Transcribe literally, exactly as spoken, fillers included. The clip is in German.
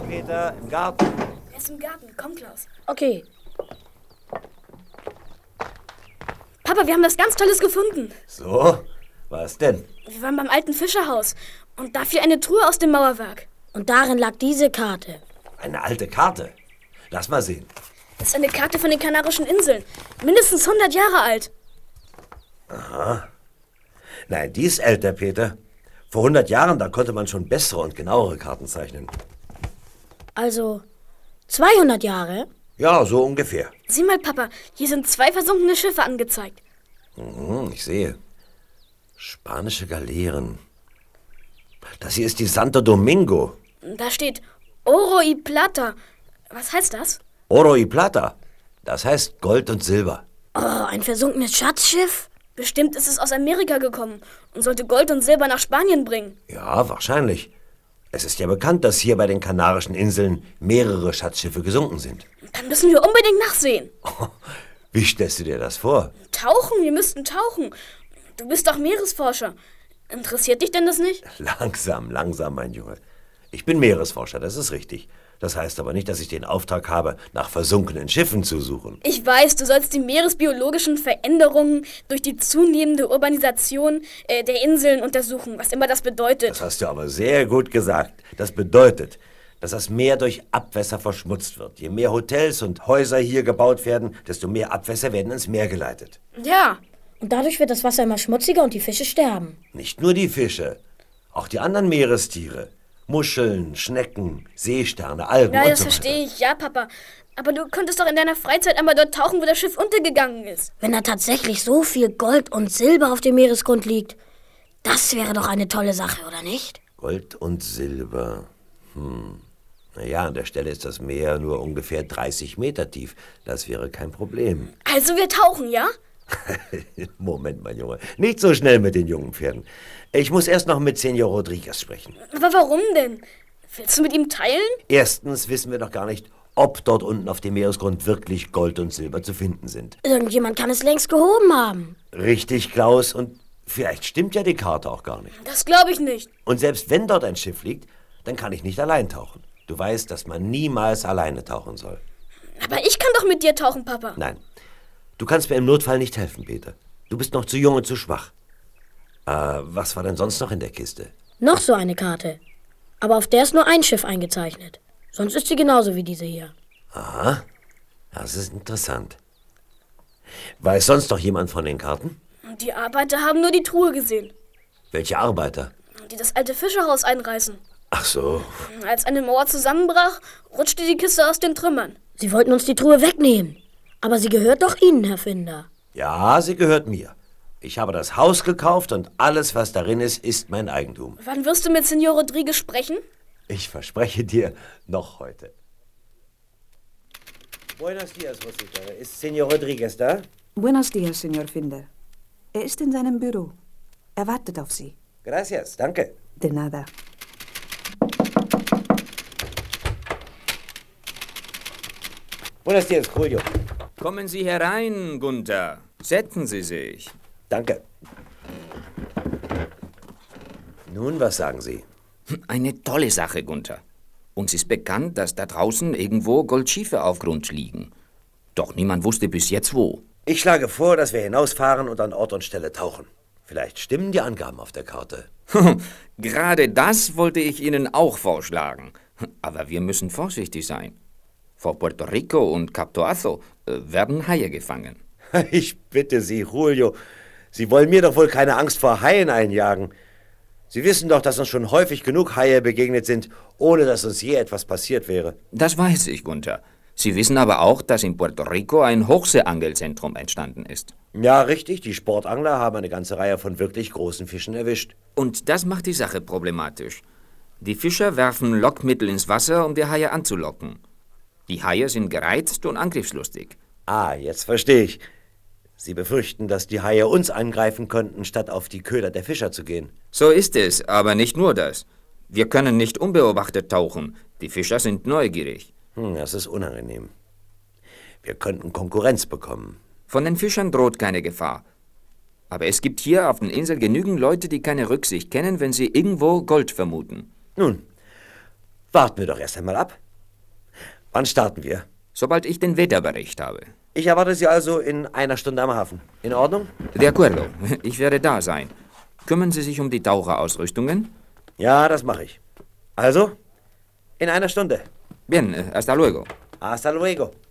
Peter, im Garten. Er ist im Garten. Komm, Klaus. Okay. Papa, wir haben was ganz Tolles gefunden. So? Was denn? Wir waren beim alten Fischerhaus. Und da fiel eine Truhe aus dem Mauerwerk. Und darin lag diese Karte. Eine alte Karte? Lass mal sehen. Das ist eine Karte von den Kanarischen Inseln. Mindestens hundert Jahre alt. Aha. Nein, die ist älter, Peter. Vor hundert Jahren, da konnte man schon bessere und genauere Karten zeichnen. Also zweihundert Jahre? Ja, so ungefähr. Sieh mal, Papa, hier sind zwei versunkene Schiffe angezeigt. Mhm, ich sehe. Spanische Galeeren. Das hier ist die Santo Domingo. Da steht Oro y Plata. Was heißt das? Oro y Plata. Das heißt Gold und Silber. Oh, ein versunkenes Schatzschiff? Bestimmt ist es aus Amerika gekommen und sollte Gold und Silber nach Spanien bringen. Ja, wahrscheinlich. Es ist ja bekannt, dass hier bei den Kanarischen Inseln mehrere Schatzschiffe gesunken sind. Dann müssen wir unbedingt nachsehen. Wie stellst du dir das vor? Tauchen, wir müssten tauchen. Du bist doch Meeresforscher. Interessiert dich denn das nicht? Langsam, langsam, mein Junge. Ich bin Meeresforscher, das ist richtig. Das heißt aber nicht, dass ich den Auftrag habe, nach versunkenen Schiffen zu suchen. Ich weiß, du sollst die meeresbiologischen Veränderungen durch die zunehmende Urbanisation äh, der Inseln untersuchen, was immer das bedeutet. Das hast du aber sehr gut gesagt. Das bedeutet, dass das Meer durch Abwässer verschmutzt wird. Je mehr Hotels und Häuser hier gebaut werden, desto mehr Abwässer werden ins Meer geleitet. Ja. Und dadurch wird das Wasser immer schmutziger und die Fische sterben. Nicht nur die Fische, auch die anderen Meerestiere. Muscheln, Schnecken, Seesterne, Algen Ja, und das so weiter. verstehe ich, ja, Papa. Aber du konntest doch in deiner Freizeit einmal dort tauchen, wo das Schiff untergegangen ist. Wenn da tatsächlich so viel Gold und Silber auf dem Meeresgrund liegt, das wäre doch eine tolle Sache, oder nicht? Gold und Silber. Hm. Naja, an der Stelle ist das Meer nur ungefähr dreißig Meter tief. Das wäre kein Problem. Also wir tauchen, ja? Moment, mein Junge. Nicht so schnell mit den jungen Pferden. Ich muss erst noch mit Senor Rodriguez sprechen. Aber warum denn? Willst du mit ihm teilen? Erstens wissen wir noch gar nicht, ob dort unten auf dem Meeresgrund wirklich Gold und Silber zu finden sind. Irgendjemand kann es längst gehoben haben. Richtig, Klaus. Und vielleicht stimmt ja die Karte auch gar nicht. Das glaube ich nicht. Und selbst wenn dort ein Schiff liegt, dann kann ich nicht allein tauchen. Du weißt, dass man niemals alleine tauchen soll. Aber ich kann doch mit dir tauchen, Papa. Nein. Du kannst mir im Notfall nicht helfen, Peter. Du bist noch zu jung und zu schwach. Äh, was war denn sonst noch in der Kiste? Noch so eine Karte. Aber auf der ist nur ein Schiff eingezeichnet. Sonst ist sie genauso wie diese hier. Aha. Das ist interessant. Weiß sonst noch jemand von den Karten? Die Arbeiter haben nur die Truhe gesehen, Welche Arbeiter? die das alte Fischerhaus einreißen. Ach so. Als eine Mauer zusammenbrach, rutschte die Kiste aus den Trümmern. Sie wollten uns die Truhe wegnehmen. Aber sie gehört doch Ihnen, Herr Finder. Ja, sie gehört mir. Ich habe das Haus gekauft und alles, was darin ist, ist mein Eigentum. Wann wirst du mit Senor Rodriguez sprechen? Ich verspreche dir, noch heute. Buenos dias, Rosita. Ist Senor Rodriguez da? Buenos dias, Señor Finder. Er ist in seinem Büro. Er wartet auf Sie. Gracias, danke. De nada. Buenos dias, Julio. Kommen Sie herein, Gunther. Setzen Sie sich. Danke. Nun, was sagen Sie? Eine tolle Sache, Gunther. Uns ist bekannt, dass da draußen irgendwo Goldschiffe auf Grund liegen. Doch niemand wusste bis jetzt wo. Ich schlage vor, dass wir hinausfahren und an Ort und Stelle tauchen. Vielleicht stimmen die Angaben auf der Karte. Gerade das wollte ich Ihnen auch vorschlagen. Aber wir müssen vorsichtig sein. Vor Puerto Rico und Cap Toazo äh, werden Haie gefangen. Ich bitte Sie, Julio, Sie wollen mir doch wohl keine Angst vor Haien einjagen. Sie wissen doch, dass uns schon häufig genug Haie begegnet sind, ohne dass uns je etwas passiert wäre. Das weiß ich, Gunther. Sie wissen aber auch, dass in Puerto Rico ein Hochseeangelzentrum entstanden ist. Ja, richtig. Die Sportangler haben eine ganze Reihe von wirklich großen Fischen erwischt. Und das macht die Sache problematisch. Die Fischer werfen Lockmittel ins Wasser, um die Haie anzulocken. Die Haie sind gereizt und angriffslustig. Ah, jetzt verstehe ich. Sie befürchten, dass die Haie uns angreifen könnten, statt auf die Köder der Fischer zu gehen. So ist es, aber nicht nur das. Wir können nicht unbeobachtet tauchen. Die Fischer sind neugierig. Hm, das ist unangenehm. Wir könnten Konkurrenz bekommen. Von den Fischern droht keine Gefahr. Aber es gibt hier auf den Inseln genügend Leute, die keine Rücksicht kennen, wenn sie irgendwo Gold vermuten. Nun, Warten wir doch erst einmal ab. Wann starten wir? Sobald ich den Wetterbericht habe. Ich erwarte Sie also in einer Stunde am Hafen. In Ordnung? De acuerdo. Ich werde da sein. Kümmern Sie sich um die Taucherausrüstungen? Ja, das mache ich. Also, in einer Stunde. Bien, hasta luego. Hasta luego.